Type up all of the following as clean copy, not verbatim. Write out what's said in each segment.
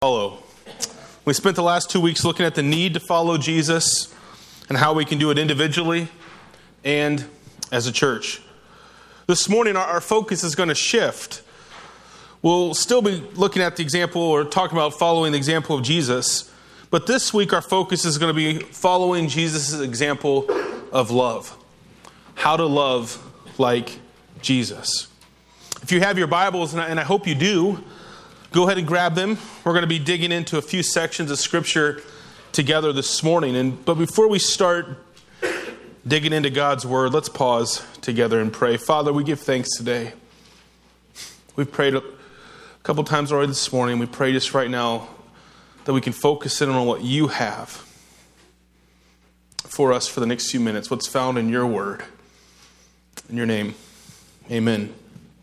Follow. We spent the last 2 weeks looking at the need to follow Jesus and how we can do it individually and as a church. This morning, our focus is going to shift. We'll still be looking at the example or talking about following the example of Jesus, but this week our focus is going to be following Jesus' example of love. How to love like Jesus. If you have your Bibles, and I hope you do, go ahead and grab them. We're going to be digging into a few sections of Scripture together this morning. But before we start digging into God's Word, let's pause together and pray. Father, we give thanks today. We've prayed a couple times already this morning. We pray just right now that we can focus in on what you have for us for the next few minutes, what's found in your Word. In your name, amen.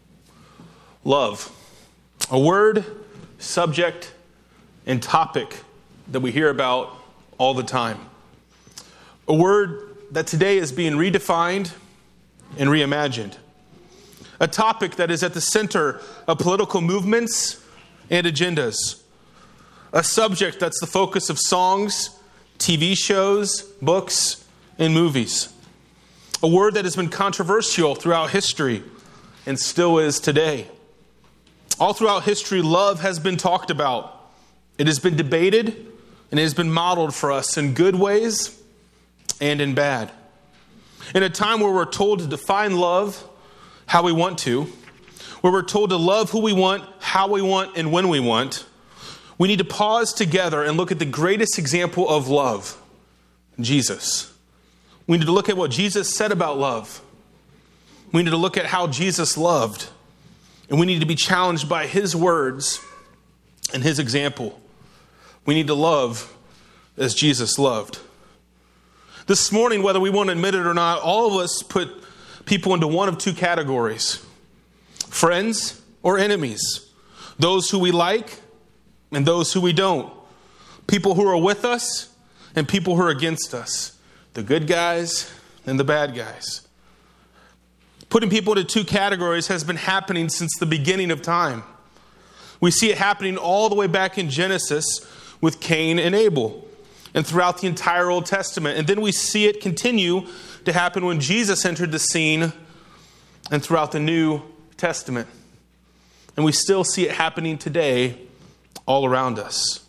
Love. A word, subject, and topic that we hear about all the time. A word that today is being redefined and reimagined. A topic that is at the center of political movements and agendas. A subject that's the focus of songs, TV shows, books, and movies. A word that has been controversial throughout history and still is today. All throughout history, love has been talked about. It has been debated, and it has been modeled for us in good ways and in bad. In a time where we're told to define love how we want to, where we're told to love who we want, how we want, and when we want, we need to pause together and look at the greatest example of love, Jesus. We need to look at what Jesus said about love. We need to look at how Jesus loved. And we need to be challenged by his words and his example. We need to love as Jesus loved. This morning, whether we want to admit it or not, all of us put people into one of two categories. Friends or enemies. Those who we like and those who we don't. People who are with us and people who are against us. The good guys and the bad guys. Putting people into two categories has been happening since the beginning of time. We see it happening all the way back in Genesis with Cain and Abel and throughout the entire Old Testament. And then we see it continue to happen when Jesus entered the scene and throughout the New Testament. And we still see it happening today all around us.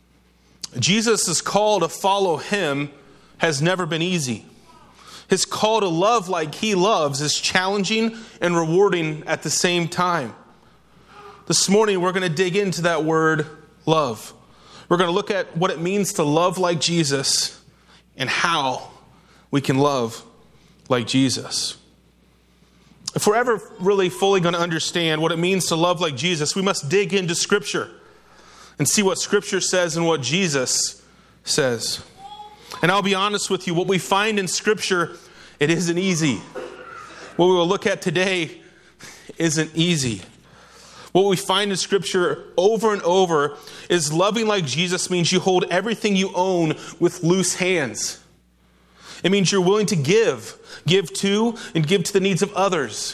Jesus' call to follow him has never been easy. His call to love like he loves is challenging and rewarding at the same time. This morning, we're going to dig into that word, love. We're going to look at what it means to love like Jesus and how we can love like Jesus. If we're ever really fully going to understand what it means to love like Jesus, we must dig into Scripture and see what Scripture says and what Jesus says. And I'll be honest with you, what we find in Scripture, it isn't easy. What we will look at today isn't easy. What we find in Scripture over and over is loving like Jesus means you hold everything you own with loose hands. It means you're willing to give to, and give to the needs of others.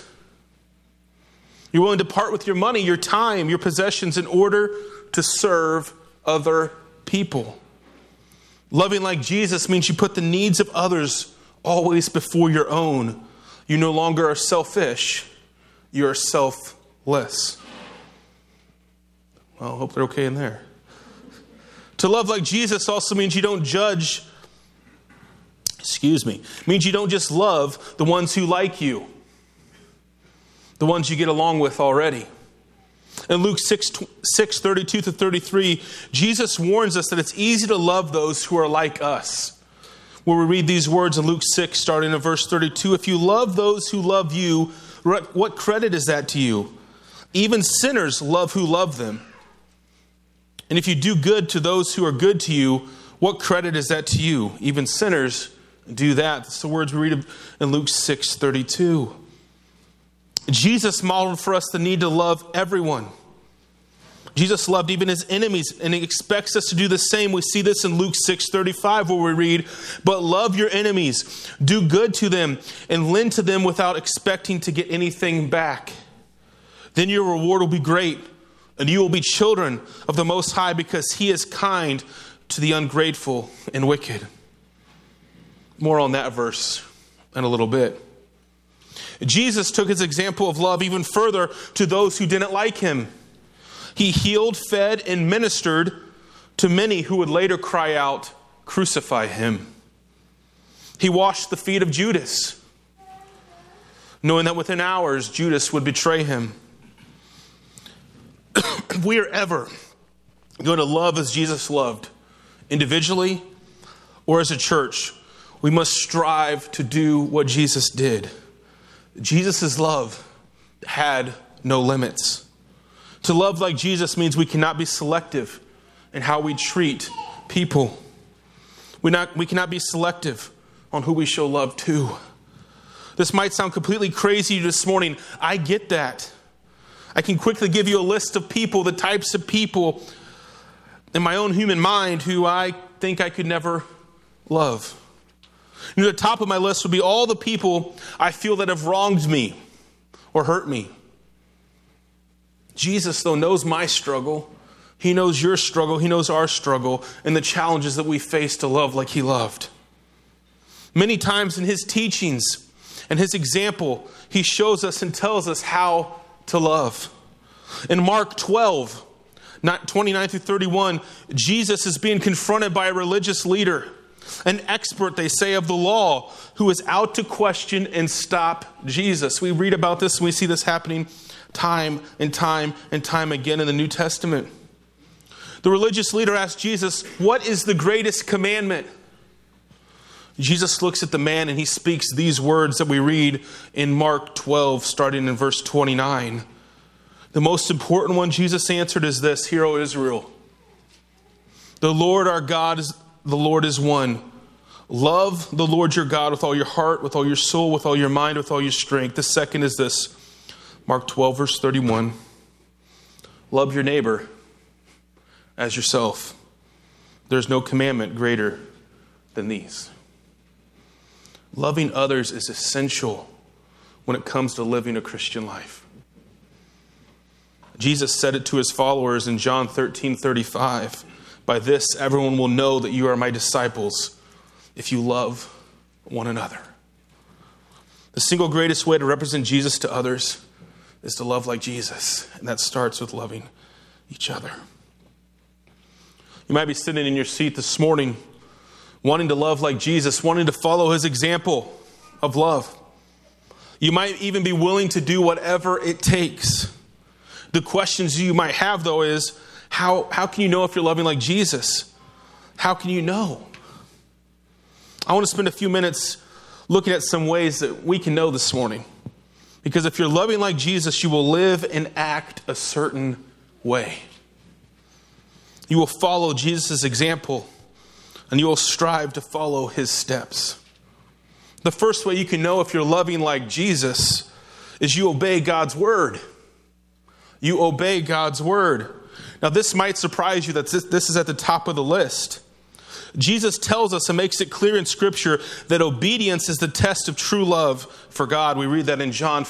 You're willing to part with your money, your time, your possessions in order to serve other people. Loving like Jesus means you put the needs of others always before your own. You no longer are selfish. You are selfless. Well, I hope they're okay in there. To love like Jesus also means you don't judge. Means you don't just love the ones who like you. The ones you get along with already. In Luke 6:32-33, Jesus warns us that it's easy to love those who are like us. Where we read these words in Luke 6, starting in verse 32, if you love those who love you, what credit is that to you? Even sinners love who love them. And if you do good to those who are good to you, what credit is that to you? Even sinners do that. That's the words we read in Luke 6:32. Jesus modeled for us the need to love everyone. Jesus loved even his enemies, and he expects us to do the same. We see this in Luke 6:35, where we read, but love your enemies, do good to them, and lend to them without expecting to get anything back. Then your reward will be great, And you will be children of the Most High, because he is kind to the ungrateful and wicked. More on that verse in a little bit. Jesus took his example of love even further to those who didn't like him. He healed, fed, and ministered to many who would later cry out, "Crucify him." He washed the feet of Judas, knowing that within hours Judas would betray him. If we are ever going to love as Jesus loved, individually or as a church, we must strive to do what Jesus did. Jesus' love had no limits. To love like Jesus means we cannot be selective in how we treat people. We cannot be selective on who we show love to. This might sound completely crazy this morning. I get that. I can quickly give you a list of people, the types of people in my own human mind who I think I could never love. Near the top of my list would be all the people I feel that have wronged me or hurt me. Jesus, though, knows my struggle. He knows your struggle. He knows our struggle and the challenges that we face to love like he loved. Many times in his teachings and his example, he shows us and tells us how to love. In Mark 12, 29 through 31, Jesus is being confronted by a religious leader, an expert, they say, of the law, who is out to question and stop Jesus. We read about this and we see this happening time and time and time again in the New Testament. The religious leader asked Jesus, "What is the greatest commandment?" Jesus looks at the man and he speaks these words that we read in Mark 12, starting in verse 29. The most important one, Jesus answered, is this: "Hear, O Israel, the Lord our God the Lord is one. Love the Lord your God with all your heart, with all your soul, with all your mind, with all your strength." The second is this, Mark 12, verse 31. "Love your neighbor as yourself. There's no commandment greater than these." Loving others is essential when it comes to living a Christian life. Jesus said it to his followers in John 13:35. "By this everyone will know that you are my disciples, if you love one another." The single greatest way to represent Jesus to others is to love like Jesus. And that starts with loving each other. You might be sitting in your seat this morning wanting to love like Jesus, wanting to follow his example of love. You might even be willing to do whatever it takes. The questions you might have, though, is how can you know if you're loving like Jesus? How can you know? I want to spend a few minutes looking at some ways that we can know this morning. Because if you're loving like Jesus, you will live and act a certain way. You will follow Jesus' example, and you will strive to follow his steps. The first way you can know if you're loving like Jesus is you obey God's word. You obey God's word. Now, this might surprise you that this is at the top of the list. Jesus tells us and makes it clear in Scripture that obedience is the test of true love for God. We read that in John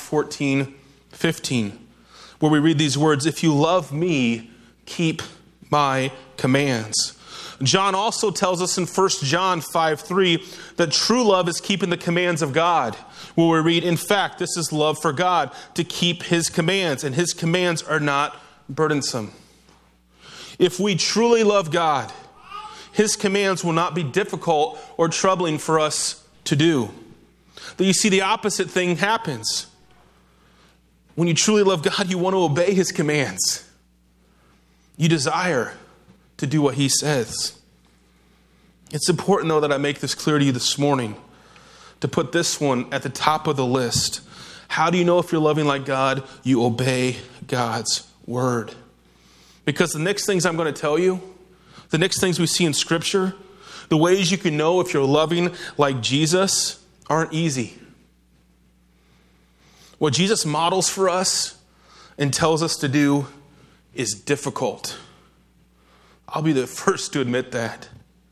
14:15, where we read these words, "If you love me, keep my commands." John also tells us in 1 John 5:3 that true love is keeping the commands of God. Where we read, "In fact, this is love for God, to keep his commands, and his commands are not burdensome." If we truly love God, his commands will not be difficult or troubling for us to do. But you see, the opposite thing happens. When you truly love God, you want to obey his commands. You desire to do what he says. It's important, though, that I make this clear to you this morning, to put this one at the top of the list. How do you know if you're loving like God? You obey God's word. Because the next things I'm going to tell you, the next things we see in Scripture, the ways you can know if you're loving like Jesus, aren't easy. What Jesus models for us and tells us to do is difficult. I'll be the first to admit that.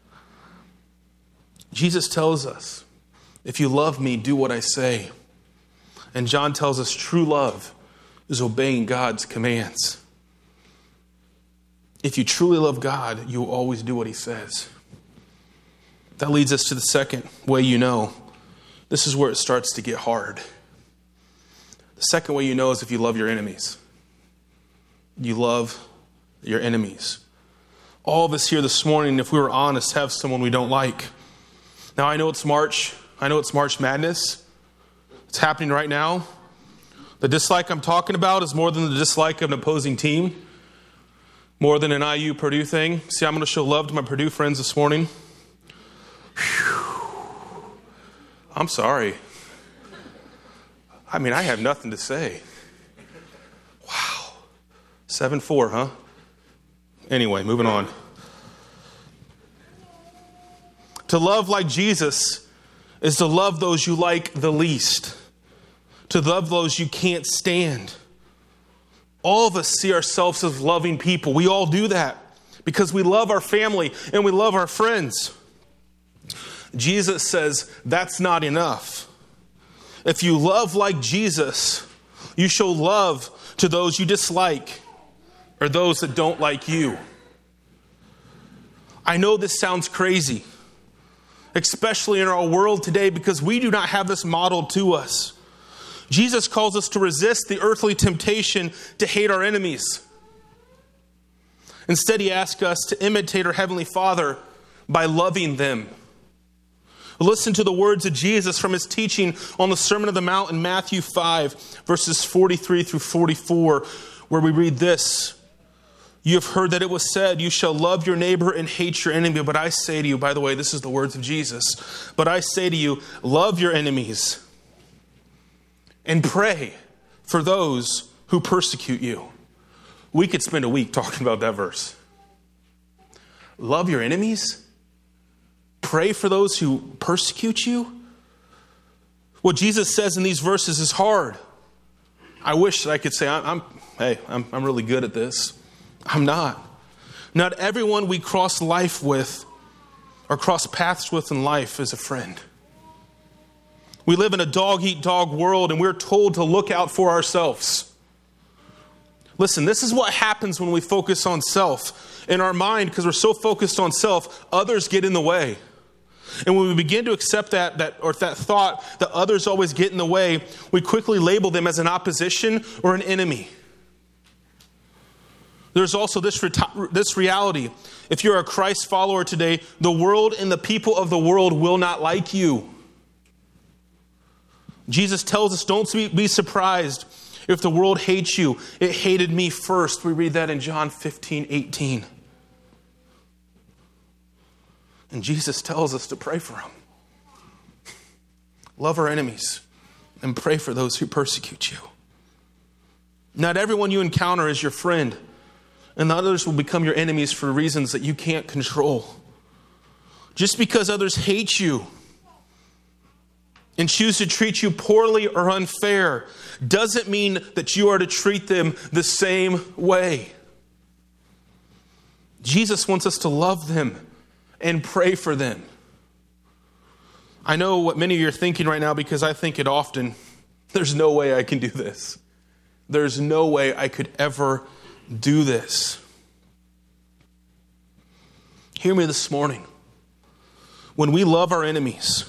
Jesus tells us, "If you love me, do what I say." And John tells us true love is obeying God's commands. If you truly love God, you will always do what he says. That leads us to the second way you know. This is where it starts to get hard. The second way you know is if you love your enemies. You love your enemies. All of us here this morning, if we were honest, have someone we don't like. Now, I know it's March. I know it's March Madness. It's happening right now. The dislike I'm talking about is more than the dislike of an opposing team. More than an IU Purdue thing. See, I'm going to show love to my Purdue friends this morning. Whew. I'm sorry. I mean, I have nothing to say. Wow. 7-4, huh? Anyway, moving on. To love like Jesus is to love those you like the least. To love those you can't stand. All of us see ourselves as loving people. We all do that because we love our family and we love our friends. Jesus says that's not enough. If you love like Jesus, you show love to those you dislike or those that don't like you. I know this sounds crazy, especially in our world today, because we do not have this modeled to us. Jesus calls us to resist the earthly temptation to hate our enemies. Instead, he asks us to imitate our Heavenly Father by loving them. Listen to the words of Jesus from his teaching on the Sermon on the Mount in Matthew 5, verses 43 through 44, where we read this. You have heard that it was said, you shall love your neighbor and hate your enemy. But I say to you, by the way, this is the words of Jesus. But I say to you, love your enemies and pray for those who persecute you. We could spend a week talking about that verse. Love your enemies? Pray for those who persecute you? What Jesus says in these verses is hard. I wish that I could say, I'm really good at this. I'm not. Not everyone we cross life with or cross paths with in life is a friend. We live in a dog-eat-dog world, and we're told to look out for ourselves. Listen, this is what happens when we focus on self. In our mind, because we're so focused on self, others get in the way. And when we begin to accept that thought that others always get in the way, we quickly label them as an opposition or an enemy. There's also this reality. If you're a Christ follower today, the world and the people of the world will not like you. Jesus tells us, don't be surprised if the world hates you. It hated me first. We read that in John 15:18. And Jesus tells us to pray for them. Love our enemies and pray for those who persecute you. Not everyone you encounter is your friend, and others will become your enemies for reasons that you can't control. Just because others hate you and choose to treat you poorly or unfair doesn't mean that you are to treat them the same way. Jesus wants us to love them and pray for them. I know what many of you are thinking right now, because I think it often. There's no way I can do this. There's no way I could ever do this. Hear me this morning. When we love our enemies,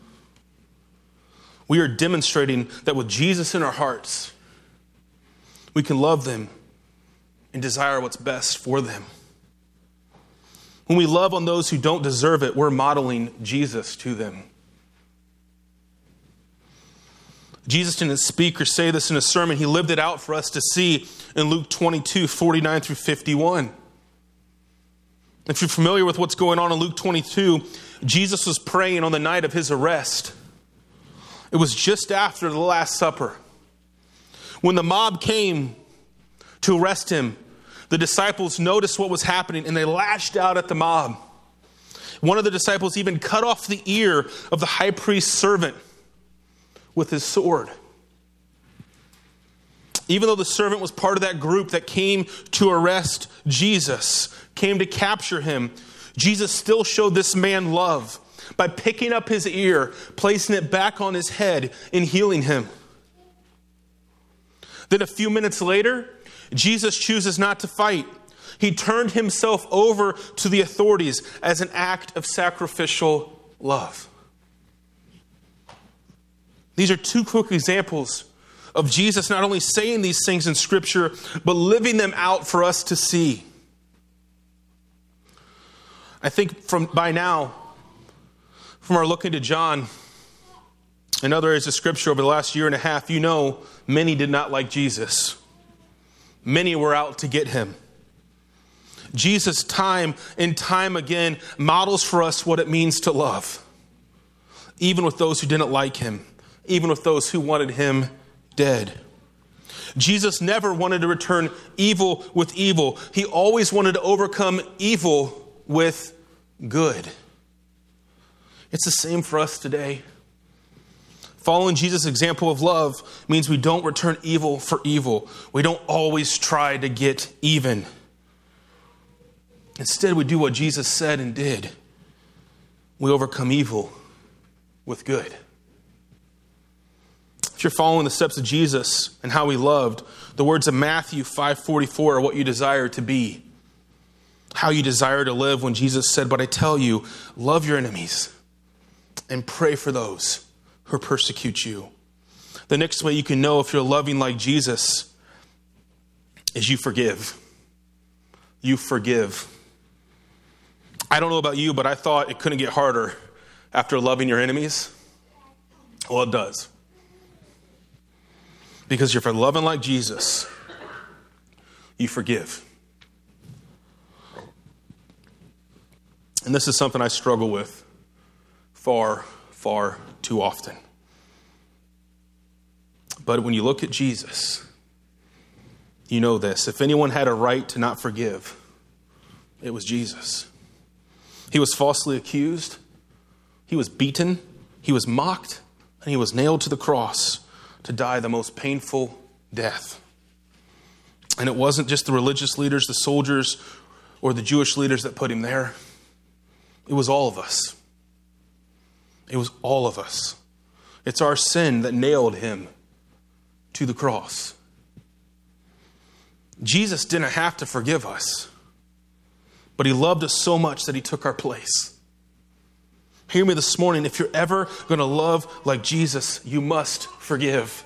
we are demonstrating that with Jesus in our hearts, we can love them and desire what's best for them. When we love on those who don't deserve it, we're modeling Jesus to them. Jesus didn't speak or say this in a sermon. He lived it out for us to see in Luke 22:49 through 51. If you're familiar with what's going on in Luke 22, Jesus was praying on the night of his arrest. It was just after the Last Supper. When the mob came to arrest him, the disciples noticed what was happening and they lashed out at the mob. One of the disciples even cut off the ear of the high priest's servant with his sword. Even though the servant was part of that group that came to arrest Jesus, came to capture him, Jesus still showed this man love by picking up his ear, placing it back on his head, and healing him. Then a few minutes later, Jesus chooses not to fight. He turned himself over to the authorities as an act of sacrificial love. These are two quick examples of Jesus not only saying these things in Scripture, but living them out for us to see. I think by now, from our look into John and other areas of Scripture over the last year and a half, you know many did not like Jesus. Many were out to get him. Jesus, time and time again, models for us what it means to love, even with those who didn't like him, even with those who wanted him dead. Jesus never wanted to return evil with evil. He always wanted to overcome evil with good. It's the same for us today. Following Jesus' example of love means we don't return evil for evil. We don't always try to get even. Instead, we do what Jesus said and did. We overcome evil with good. If you're following the steps of Jesus and how he loved, the words of Matthew 5:44 are what you desire to be. How you desire to live when Jesus said, "But I tell you, love your enemies and pray for those who persecute you." The next way you can know if you're loving like Jesus is you forgive. You forgive. I don't know about you, but I thought it couldn't get harder after loving your enemies. Well, it does. Because if you're loving like Jesus, you forgive. And this is something I struggle with far, far too often. But when you look at Jesus, you know this. If anyone had a right to not forgive, it was Jesus. He was falsely accused. He was beaten. He was mocked. And he was nailed to the cross to die the most painful death. And it wasn't just the religious leaders, the soldiers, or the Jewish leaders that put him there. It was all of us. It was all of us. It's our sin that nailed him to the cross. Jesus didn't have to forgive us, but he loved us so much that he took our place. Hear me this morning. If you're ever going to love like Jesus, you must forgive.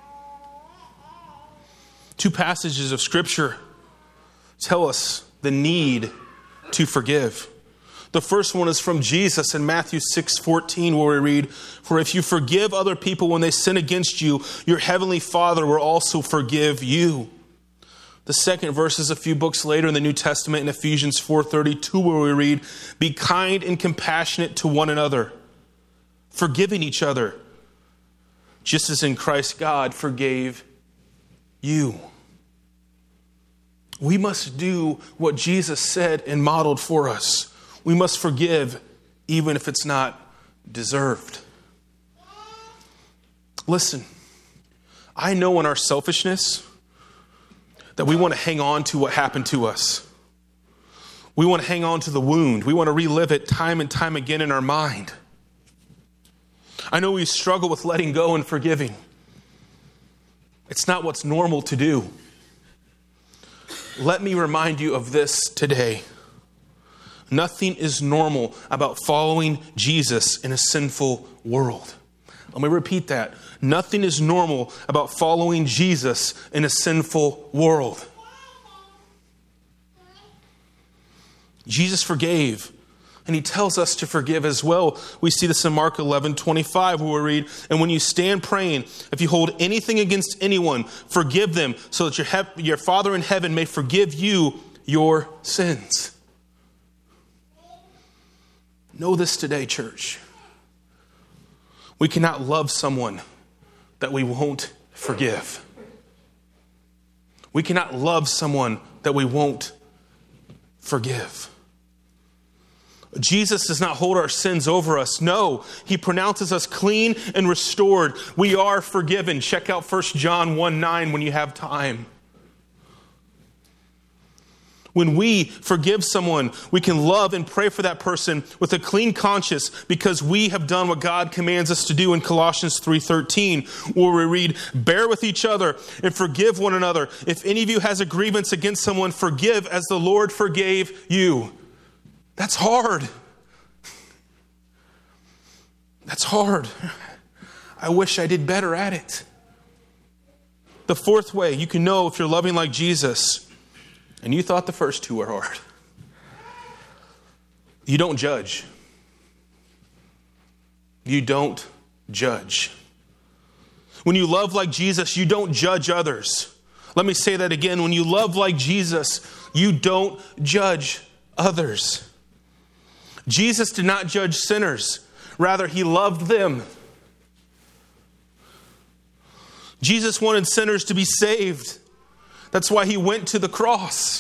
Two passages of Scripture tell us the need to forgive. The first one is from Jesus in Matthew 6:14, where we read, "For if you forgive other people when they sin against you, your heavenly Father will also forgive you." The second verse is a few books later in the New Testament in Ephesians 4:32, where we read, "Be kind and compassionate to one another, forgiving each other, just as in Christ God forgave you." We must do what Jesus said and modeled for us. We must forgive even if it's not deserved. Listen, I know in our selfishness that we want to hang on to what happened to us. We want to hang on to the wound. We want to relive it time and time again in our mind. I know we struggle with letting go and forgiving. It's not what's normal to do. Let me remind you of this today. Nothing is normal about following Jesus in a sinful world. Let me repeat that. Nothing is normal about following Jesus in a sinful world. Jesus forgave, and he tells us to forgive as well. We see this in Mark 11:25, where we read, "And when you stand praying, if you hold anything against anyone, forgive them, so that your Father in heaven may forgive you your sins." Know this today, church. We cannot love someone that we won't forgive. We cannot love someone that we won't forgive. Jesus does not hold our sins over us. No, he pronounces us clean and restored. We are forgiven. Check out 1 John 1:9 when you have time. When we forgive someone, we can love and pray for that person with a clean conscience because we have done what God commands us to do in Colossians 3:13, where we read, "Bear with each other and forgive one another. If any of you has a grievance against someone, forgive as the Lord forgave you." That's hard. That's hard. I wish I did better at it. The fourth way you can know if you're loving like Jesus, and you thought the first two were hard, you don't judge. You don't judge. When you love like Jesus, you don't judge others. Let me say that again. When you love like Jesus, you don't judge others. Jesus did not judge sinners. Rather, he loved them. Jesus wanted sinners to be saved. That's why he went to the cross.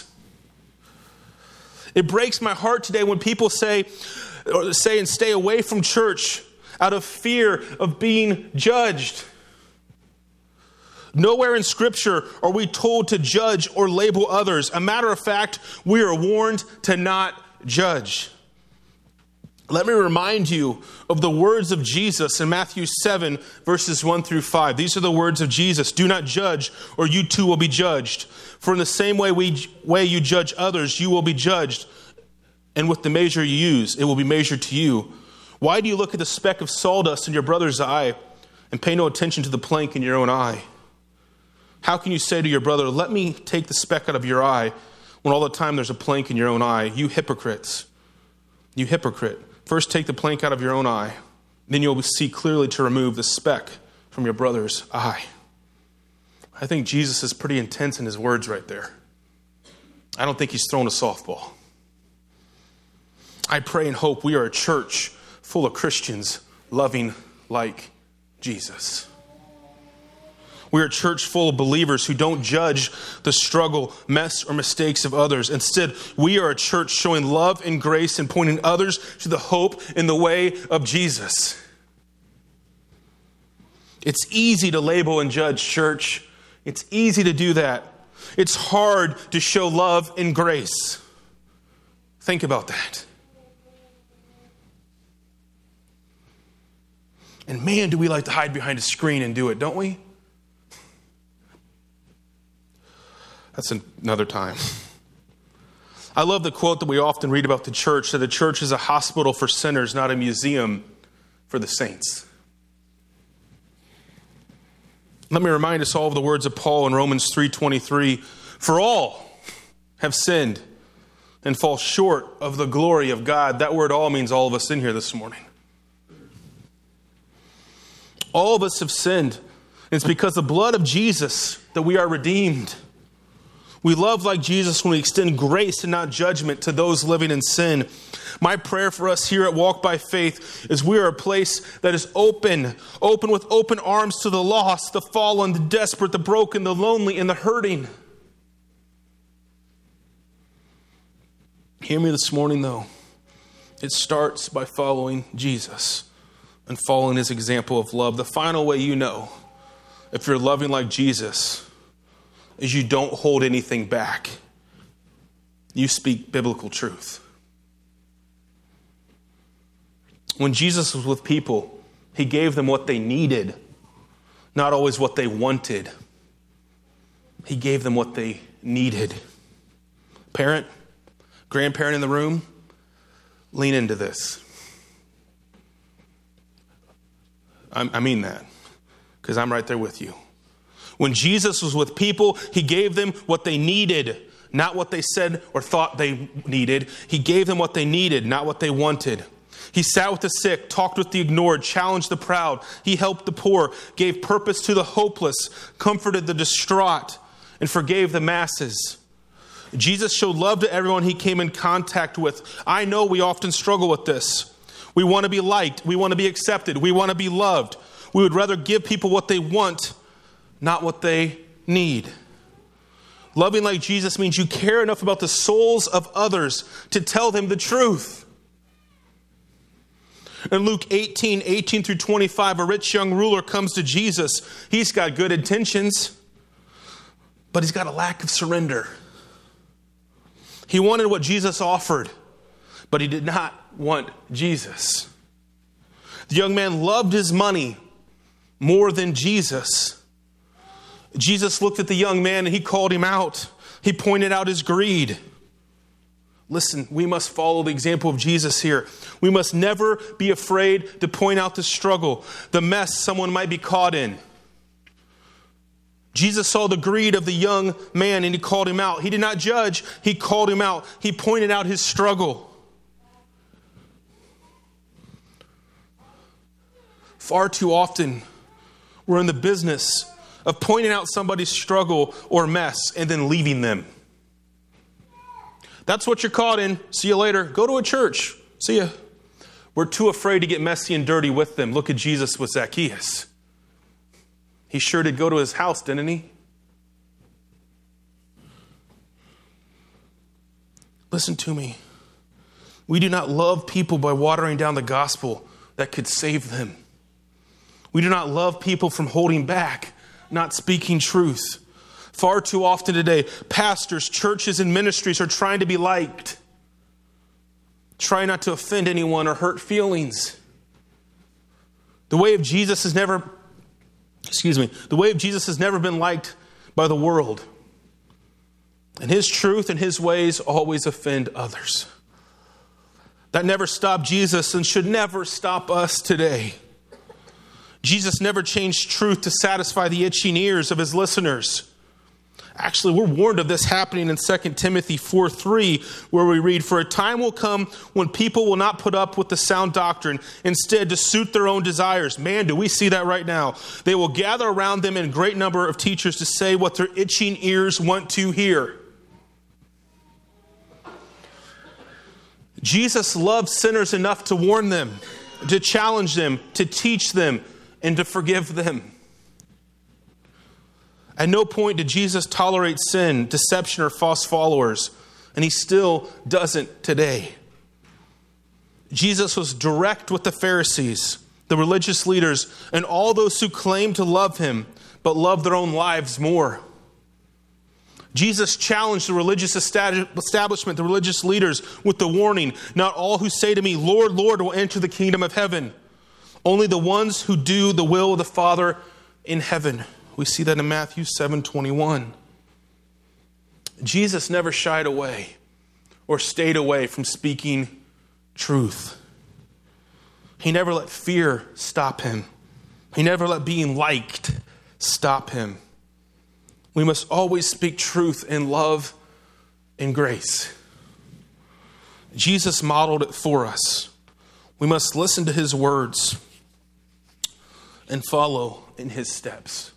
It breaks my heart today when people say and stay away from church out of fear of being judged. Nowhere in Scripture are we told to judge or label others. A matter of fact, we are warned to not judge. Let me remind you of the words of Jesus in Matthew 7, verses 1 through 5. These are the words of Jesus. "Do not judge, or you too will be judged. For in the same way you judge others, you will be judged. And with the measure you use, it will be measured to you. Why do you look at the speck of sawdust in your brother's eye and pay no attention to the plank in your own eye? How can you say to your brother, 'Let me take the speck out of your eye,' when all the time there's a plank in your own eye? You hypocrites. You hypocrite. First take the plank out of your own eye. Then you'll see clearly to remove the speck from your brother's eye." I think Jesus is pretty intense in his words right there. I don't think he's throwing a softball. I pray and hope we are a church full of Christians loving like Jesus. We are a church full of believers who don't judge the struggle, mess, or mistakes of others. Instead, we are a church showing love and grace and pointing others to the hope in the way of Jesus. It's easy to label and judge, church. It's easy to do that. It's hard to show love and grace. Think about that. And man, do we like to hide behind a screen and do it, don't we? That's another time. I love the quote that we often read about the church, that the church is a hospital for sinners, not a museum for the saints. Let me remind us all of the words of Paul in Romans 3:23. "For all have sinned and fall short of the glory of God." That word "all" means all of us in here this morning. All of us have sinned. It's because of the blood of Jesus that we are redeemed. We love like Jesus when we extend grace and not judgment to those living in sin. My prayer for us here at Walk by Faith is we are a place that is open with open arms to the lost, the fallen, the desperate, the broken, the lonely, and the hurting. Hear me this morning, though. It starts by following Jesus and following his example of love. The final way you know if you're loving like Jesus is you don't hold anything back. You speak biblical truth. When Jesus was with people, he gave them what they needed, not always what they wanted. He gave them what they needed. Parent, grandparent in the room, lean into this. I mean that, because I'm right there with you. When Jesus was with people, he gave them what they needed, not what they said or thought they needed. He gave them what they needed, not what they wanted. He sat with the sick, talked with the ignored, challenged the proud. He helped the poor, gave purpose to the hopeless, comforted the distraught, and forgave the masses. Jesus showed love to everyone he came in contact with. I know we often struggle with this. We want to be liked. We want to be accepted. We want to be loved. We would rather give people what they want, not what they need. Loving like Jesus means you care enough about the souls of others to tell them the truth. In Luke 18 through 25, a rich young ruler comes to Jesus. He's got good intentions, but he's got a lack of surrender. He wanted what Jesus offered, but he did not want Jesus. The young man loved his money more than Jesus. Jesus looked at the young man and he called him out. He pointed out his greed. Listen, we must follow the example of Jesus here. We must never be afraid to point out the struggle, the mess someone might be caught in. Jesus saw the greed of the young man and he called him out. He did not judge, he called him out. He pointed out his struggle. Far too often, we're in the business of pointing out somebody's struggle or mess and then leaving them. That's what you're caught in. See you later. Go to a church. See ya. We're too afraid to get messy and dirty with them. Look at Jesus with Zacchaeus. He sure did go to his house, didn't he? Listen to me. We do not love people by watering down the gospel that could save them. We do not love people from holding back, not speaking truth. Far too often today, pastors, churches, and ministries are trying to be liked. Try not to offend anyone or hurt feelings. The way of Jesus has never been liked by the world. And his truth and his ways always offend others. That never stopped Jesus and should never stop us today. Jesus never changed truth to satisfy the itching ears of his listeners. Actually, we're warned of this happening in 2 Timothy 4:3, where we read, "For a time will come when people will not put up with the sound doctrine, instead to suit their own desires." Man, do we see that right now. They will gather around them in great number of teachers to say what their itching ears want to hear. Jesus loved sinners enough to warn them, to challenge them, to teach them, and to forgive them. At no point did Jesus tolerate sin, deception, or false followers, and he still doesn't today. Jesus was direct with the Pharisees, the religious leaders, and all those who claimed to love him, but loved their own lives more. Jesus challenged the religious establishment, the religious leaders, with the warning, "Not all who say to me, 'Lord, Lord,' will enter the kingdom of heaven. Only the ones who do the will of the Father in heaven." We see that in Matthew 7:21. Jesus never shied away or stayed away from speaking truth. He never let fear stop him. He never let being liked stop him. We must always speak truth in love and grace. Jesus modeled it for us. We must listen to his words and follow in his steps.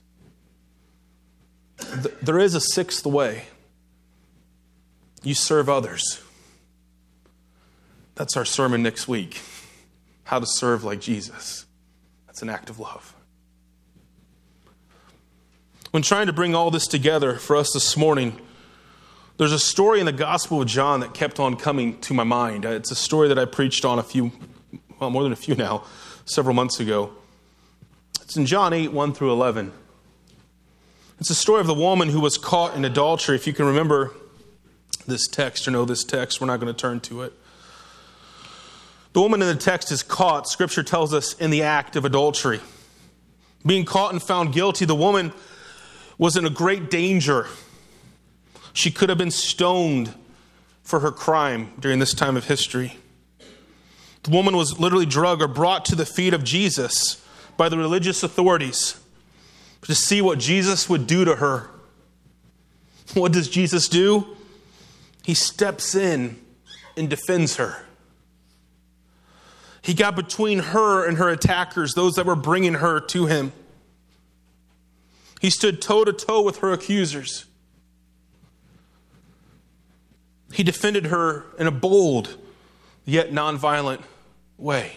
There is a sixth way. You serve others. That's our sermon next week. How to serve like Jesus. That's an act of love. When trying to bring all this together for us this morning, there's a story in the Gospel of John that kept on coming to my mind. It's a story that I preached on more than a few now, several months ago. It's in John 8, 1 through 11. It's a story of the woman who was caught in adultery. If you can remember this text or know this text, we're not going to turn to it. The woman in the text is caught, Scripture tells us, in the act of adultery. Being caught and found guilty, the woman was in a great danger. She could have been stoned for her crime during this time of history. The woman was literally dragged or brought to the feet of Jesus by the religious authorities to see what Jesus would do to her. What does Jesus do? He steps in and defends her. He got between her and her attackers, those that were bringing her to him. He stood toe-to-toe with her accusers. He defended her in a bold yet nonviolent way.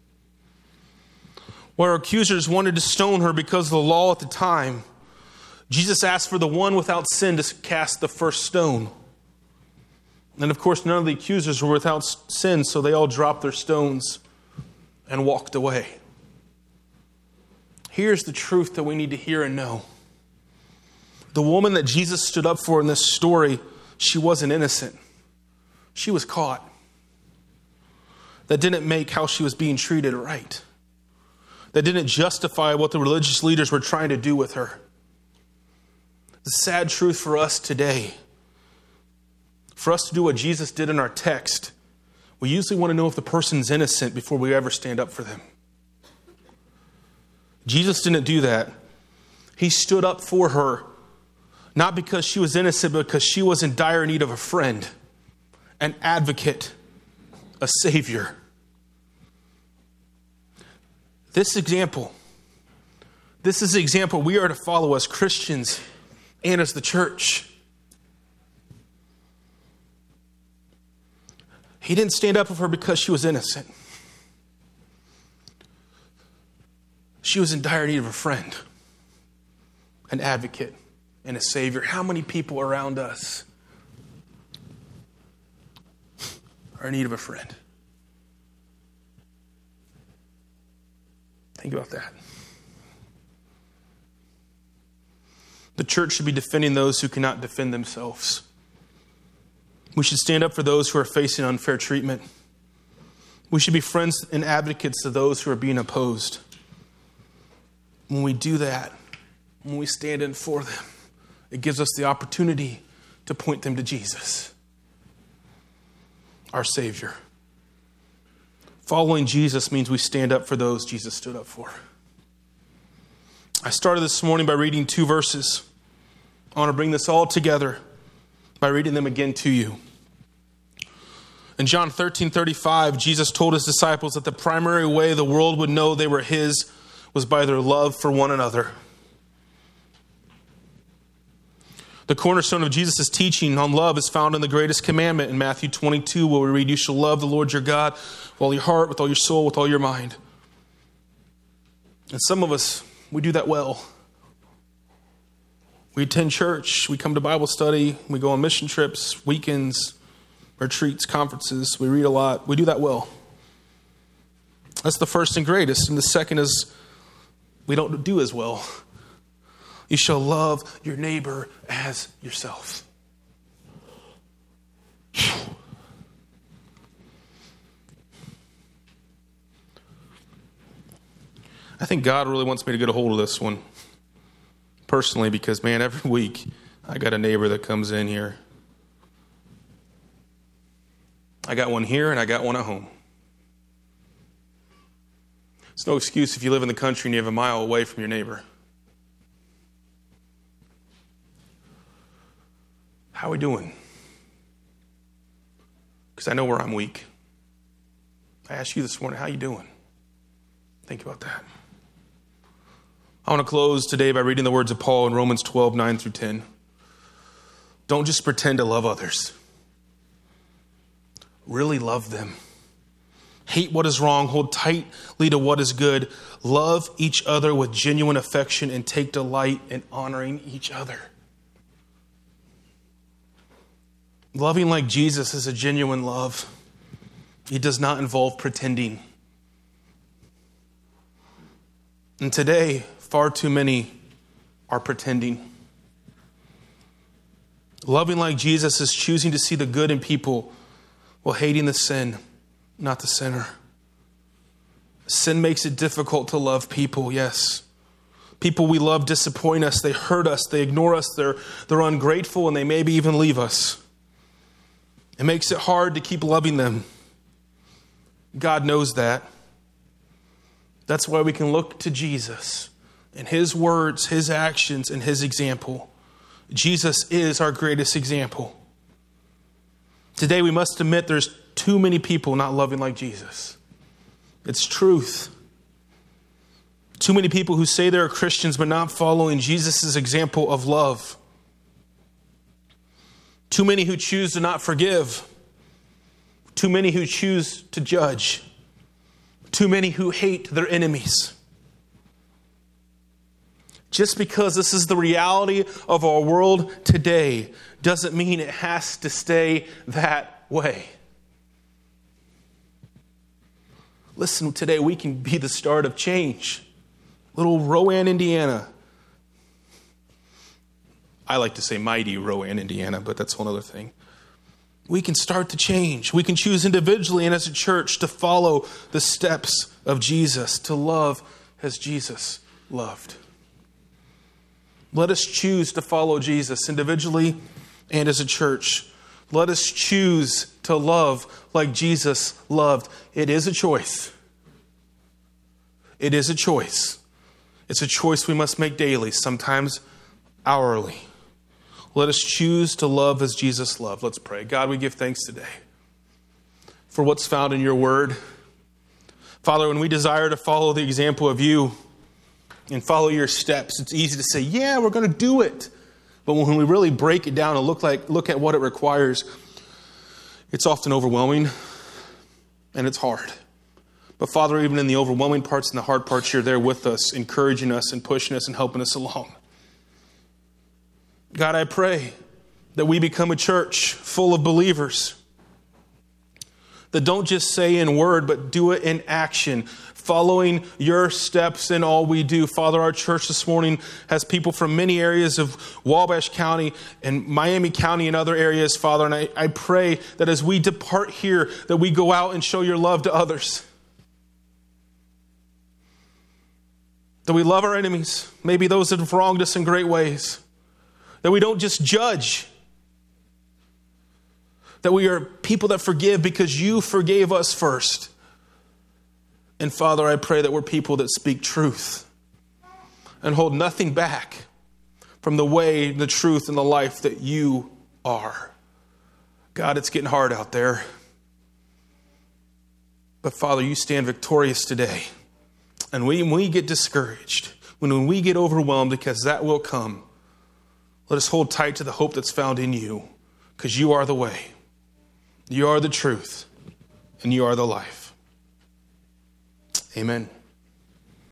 Where accusers wanted to stone her because of the law at the time, Jesus asked for the one without sin to cast the first stone. And of course, none of the accusers were without sin, so they all dropped their stones and walked away. Here's the truth that we need to hear and know. The woman that Jesus stood up for in this story, she wasn't innocent. she was caught. That didn't make how she was being treated right. That didn't justify what the religious leaders were trying to do with her. The sad truth for us today, for us to do what Jesus did in our text, we usually want to know if the person's innocent before we ever stand up for them. Jesus didn't do that. He stood up for her, not because she was innocent, but because she was in dire need of a friend, an advocate, a savior. This is the example we are to follow as Christians and as the church. He didn't stand up for her because she was innocent. She was in dire need of a friend, an advocate, and a savior. How many people around us are in need of a friend? Think about that. The church should be defending those who cannot defend themselves. We should stand up for those who are facing unfair treatment. We should be friends and advocates to those who are being opposed. When we do that, when we stand in for them, it gives us the opportunity to point them to Jesus, our Savior. Following Jesus means we stand up for those Jesus stood up for. I started this morning by reading 2 verses. I want to bring this all together by reading them again to you. In John 13:35, Jesus told his disciples that the primary way the world would know they were his was by their love for one another. The cornerstone of Jesus' teaching on love is found in the greatest commandment in Matthew 22, where we read, "You shall love the Lord your God with all your heart, with all your soul, with all your mind." And some of us, we do that well. We attend church, we come to Bible study, we go on mission trips, weekends, retreats, conferences, we read a lot. We do that well. That's the first and greatest. And the second is we don't do as well. You shall love your neighbor as yourself. I think God really wants me to get a hold of this one personally because, man, every week I got a neighbor that comes in here. I got one here and I got one at home. It's no excuse if you live in the country and you have a mile away from your neighbor. How are we doing? Because I know where I'm weak. I asked you this morning, how are you doing? Think about that. I want to close today by reading the words of Paul in Romans 12:9-10. Don't just pretend to love others. Really love them. Hate what is wrong. Hold tightly to what is good. Love each other with genuine affection and take delight in honoring each other. Loving like Jesus is a genuine love. It does not involve pretending. And today, far too many are pretending. Loving like Jesus is choosing to see the good in people while hating the sin, not the sinner. Sin makes it difficult to love people, yes. People we love disappoint us, they hurt us, they ignore us, they're ungrateful, and they maybe even leave us. It makes it hard to keep loving them. God knows that. That's why we can look to Jesus and his words, his actions, and his example. Jesus is our greatest example. Today we must admit there's too many people not loving like Jesus. It's truth. Too many people who say they're Christians but not following Jesus' example of love. Too many who choose to not forgive. Too many who choose to judge. Too many who hate their enemies. Just because this is the reality of our world today doesn't mean it has to stay that way. Listen, today we can be the start of change. Little Rowan, Indiana. I like to say mighty Rowan, Indiana, but that's one other thing. we can start to change. We can choose individually and as a church to follow the steps of Jesus, to love as Jesus loved. Let us choose to follow Jesus individually and as a church. Let us choose to love like Jesus loved. It is a choice. It is a choice. It's a choice we must make daily, sometimes hourly. Let us choose to love as Jesus loved. Let's pray. God, we give thanks today for what's found in your word. Father, when we desire to follow the example of you and follow your steps, it's easy to say, yeah, we're going to do it. But when we really break it down and look at what it requires, it's often overwhelming and it's hard. But Father, even in the overwhelming parts and the hard parts, you're there with us, encouraging us and pushing us and helping us along. God, I pray that we become a church full of believers that don't just say in word, but do it in action, following your steps in all we do. Father, our church this morning has people from many areas of Wabash County and Miami County and other areas, Father. And I pray that as we depart here, that we go out and show your love to others. That we love our enemies, maybe those that have wronged us in great ways. That we don't just judge. That we are people that forgive because you forgave us first. And Father, I pray that we're people that speak truth and hold nothing back from the way, the truth, and the life that you are. God, it's getting hard out there. But Father, you stand victorious today. And when we get discouraged, when we get overwhelmed, because that will come, let us hold tight to the hope that's found in you, because you are the way, you are the truth, and you are the life. Amen.